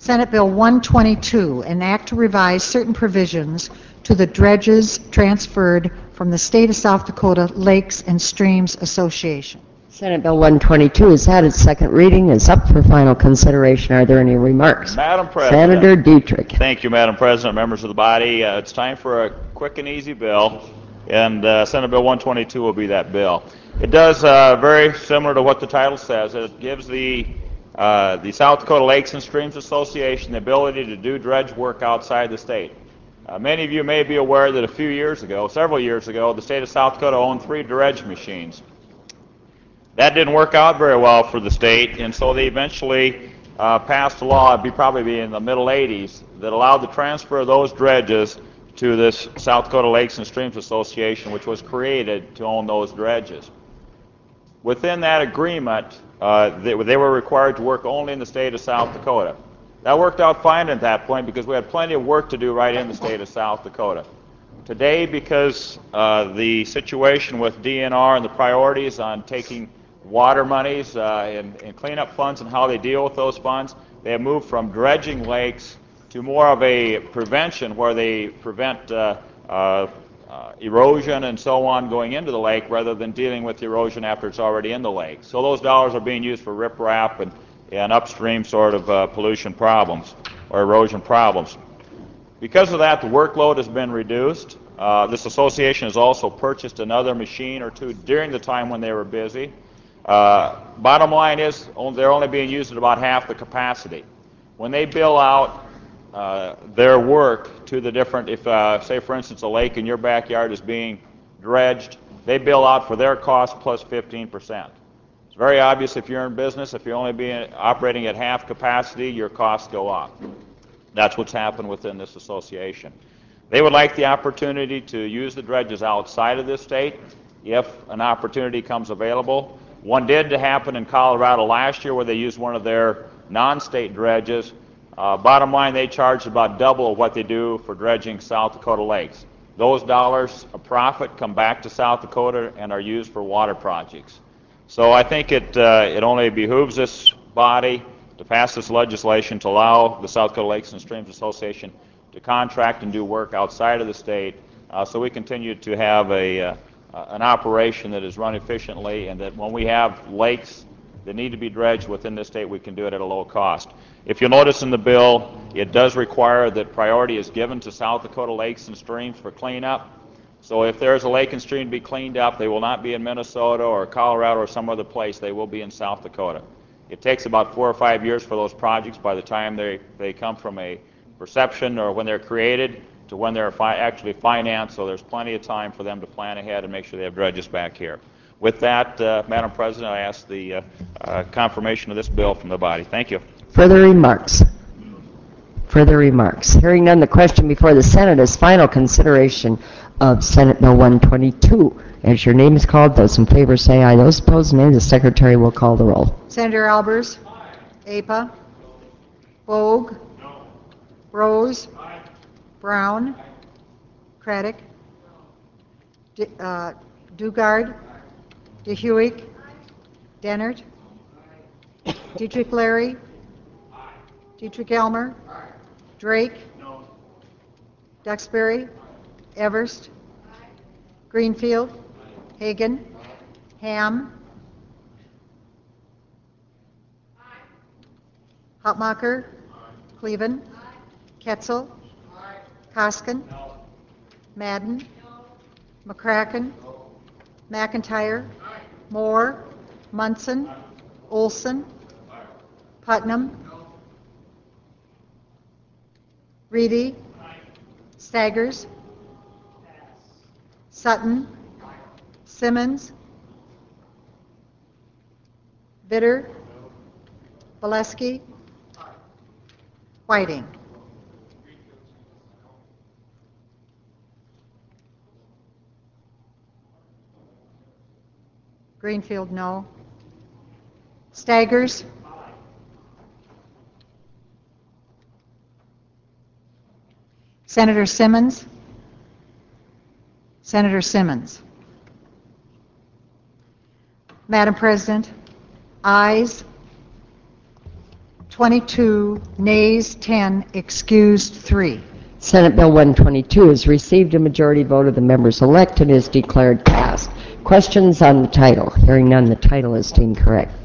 Senate Bill 122, an act to revise certain provisions to the dredges transferred from the State of South Dakota Lakes and Streams Association. Senate Bill 122 has had its second reading, is up for final consideration. Are there any remarks? Madam President. Senator Dietrich. Thank you, Madam President, members of the body. It's time for a quick and easy bill, and Senate Bill 122 will be that bill. It does very similar to what the title says. It gives the South Dakota Lakes and Streams Association the ability to do dredge work outside the state. Many of you may be aware that several years ago, the state of South Dakota owned 3 dredge machines. That didn't work out very well for the state, and so they eventually passed a law, it'd probably be in the middle 80s, that allowed the transfer of those dredges to this South Dakota Lakes and Streams Association, which was created to own those dredges. Within that agreement, they were required to work only in the state of South Dakota. That worked out fine at that point because we had plenty of work to do right in the state of South Dakota. Today, because the situation with DNR and the priorities on taking water monies and cleanup funds and how they deal with those funds, they have moved from dredging lakes to more of a prevention where they prevent erosion and so on going into the lake rather than dealing with the erosion after it's already in the lake. So those dollars are being used for riprap and upstream sort of pollution problems or erosion problems. Because of that, the workload has been reduced. This association has also purchased another machine or 2 during the time when they were busy. Bottom line is they're only being used at about half the capacity. When they bill out their work to the different, say for instance a lake in your backyard is being dredged, they bill out for their cost plus 15%. It's very obvious if you're in business, if you're only operating at half capacity, your costs go up. That's what's happened within this association. They would like the opportunity to use the dredges outside of this state if an opportunity comes available. One did happen in Colorado last year where they used one of their non-state dredges. Bottom line, they charge about double of what they do for dredging South Dakota lakes. Those dollars of profit come back to South Dakota and are used for water projects. So I think it only behooves this body to pass this legislation to allow the South Dakota Lakes and Streams Association to contract and do work outside of the state so we continue to have an operation that is run efficiently, and that when we have lakes that need to be dredged within the state, we can do it at a low cost. If you'll notice in the bill, it does require that priority is given to South Dakota lakes and streams for cleanup. So if there's a lake and stream to be cleaned up, they will not be in Minnesota or Colorado or some other place. They will be in South Dakota. It takes about 4 or 5 years for those projects by the time they come from a perception or when they're created to when they're actually financed, so there's plenty of time for them to plan ahead and make sure they have dredges back here. With that, Madam President, I ask the confirmation of this bill from the body. Thank you. Further remarks? Further remarks? Hearing none, the question before the Senate is final consideration of Senate Bill 122. As your name is called, those in favor say aye. Those opposed, nay. The Secretary will call the roll. Senator Albers? Aye. APA? Bogue? No. Rose? Aye. Brown? Aye. Craddock? Dugard? Aye. DeHuig? Dennert? Aye. Dietrich Larry? Aye. Dietrich Elmer? Aye. Drake? No. Duxbury? Aye. Everst? Aye. Greenfield? Aye. Hagan? Aye. Ham? Aye. Hotmacher? Aye. Cleven? Aye. Ketzel? Aye. Koskin? No. Madden? No. McCracken? No. McIntyre? Aye. Moore? Munson? Aye. Olson? Aye. Putnam? No. Reedy? Aye. Staggers? Pass. Sutton? Aye. Simmons? Vitter? No. Valesky? Aye. Whiting? Greenfield, no. Staggers? Aye. Senator Simmons? Senator Simmons. Madam President, ayes 22, nays 10, excused 3. Senate Bill 122 has received a majority vote of the members elect and is declared passed. Questions on the title? Hearing none, the title is deemed correct.